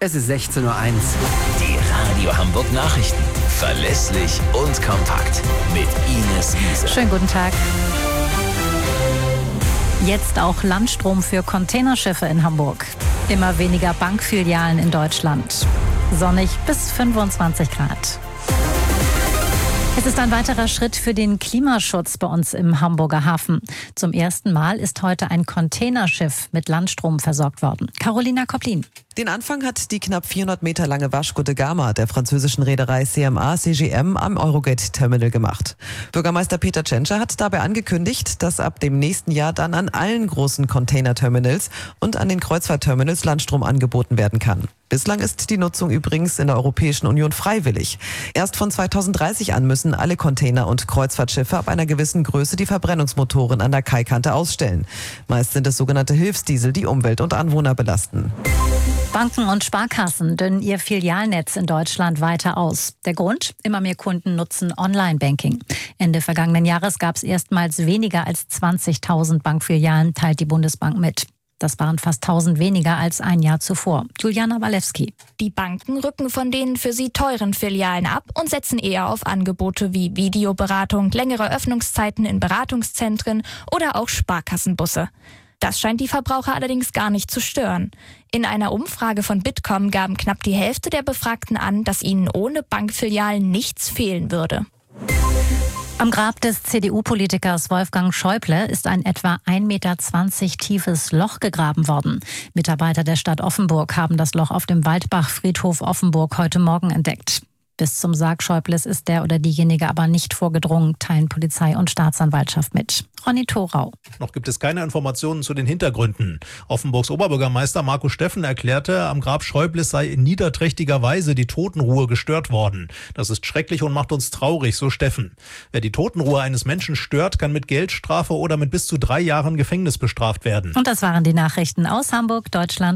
Es ist 16:01 Uhr. Die Radio Hamburg Nachrichten. Verlässlich und kompakt. Mit Ines Wiese. Schönen guten Tag. Jetzt auch Landstrom für Containerschiffe in Hamburg. Immer weniger Bankfilialen in Deutschland. Sonnig bis 25 Grad. Es ist ein weiterer Schritt für den Klimaschutz bei uns im Hamburger Hafen. Zum ersten Mal ist heute ein Containerschiff mit Landstrom versorgt worden. Carolina Koplin. Den Anfang hat die knapp 400 Meter lange Vasco da Gama der französischen Reederei CMA CGM am Eurogate-Terminal gemacht. Bürgermeister Peter Tschentscher hat dabei angekündigt, dass ab dem nächsten Jahr dann an allen großen Container-Terminals und an den Kreuzfahrtterminals Landstrom angeboten werden kann. Bislang ist die Nutzung übrigens in der Europäischen Union freiwillig. Erst von 2030 an müssen alle Container- und Kreuzfahrtschiffe ab einer gewissen Größe die Verbrennungsmotoren an der Kaikante ausstellen. Meist sind es sogenannte Hilfsdiesel, die Umwelt und Anwohner belasten. Banken und Sparkassen dünnen ihr Filialnetz in Deutschland weiter aus. Der Grund? Immer mehr Kunden nutzen Online-Banking. Ende vergangenen Jahres gab es erstmals weniger als 20.000 Bankfilialen, teilt die Bundesbank mit. Das waren fast 1.000 weniger als ein Jahr zuvor. Juliana Walewski. Die Banken rücken von den für sie teuren Filialen ab und setzen eher auf Angebote wie Videoberatung, längere Öffnungszeiten in Beratungszentren oder auch Sparkassenbusse. Das scheint die Verbraucher allerdings gar nicht zu stören. In einer Umfrage von Bitkom gaben knapp die Hälfte der Befragten an, dass ihnen ohne Bankfilialen nichts fehlen würde. Am Grab des CDU-Politikers Wolfgang Schäuble ist ein etwa 1,20 Meter tiefes Loch gegraben worden. Mitarbeiter der Stadt Offenburg haben das Loch auf dem Waldbach-Friedhof Offenburg heute Morgen entdeckt. Bis zum Sarg Schäubles ist der oder diejenige aber nicht vorgedrungen, teilen Polizei und Staatsanwaltschaft mit. Ronny Thorau. Noch gibt es keine Informationen zu den Hintergründen. Offenburgs Oberbürgermeister Marco Steffen erklärte, am Grab Schäubles sei in niederträchtiger Weise die Totenruhe gestört worden. Das ist schrecklich und macht uns traurig, so Steffen. Wer die Totenruhe eines Menschen stört, kann mit Geldstrafe oder mit bis zu 3 Jahren Gefängnis bestraft werden. Und das waren die Nachrichten aus Hamburg, Deutschland